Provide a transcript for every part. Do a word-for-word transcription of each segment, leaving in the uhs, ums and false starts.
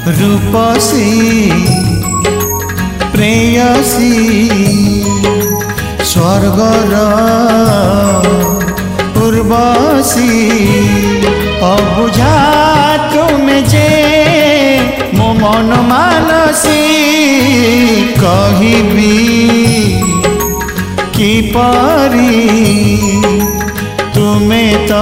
रूपसी प्रेयसी स्वर्गर उर्वशी अबुझा तुमे जे मो मन मानसी कहिबी कि परी तुमे तो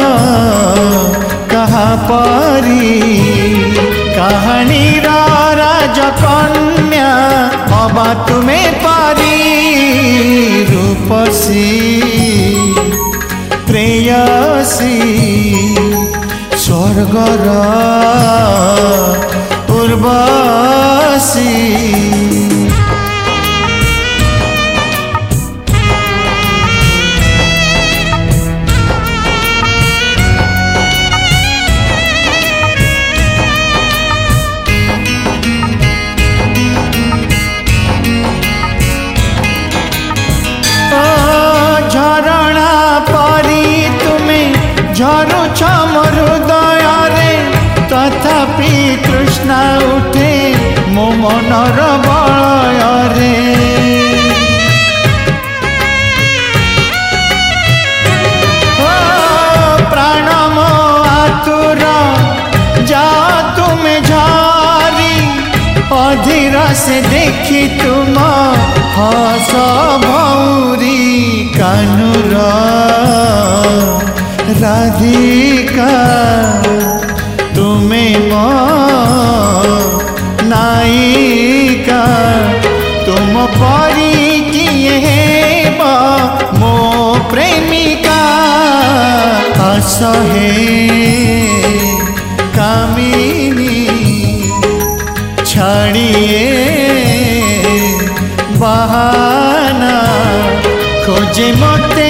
कहा परी कहानी राजकन्या बाबा तुम्हें पारी रूपसी प्रेयसी स्वर्गर उर्वशी झरुछ मोर हृदय तथापि कृष्णा उठे मो मनर बलय प्राण मो आतुर जा तुमे झारी अधीर से देखी तुम हस भौरी कानुर राधिका तुम्हें मो नायिका तुम परी किए मो प्रेमिका असहे कामिनी छाड़िए बहाना खोजे मत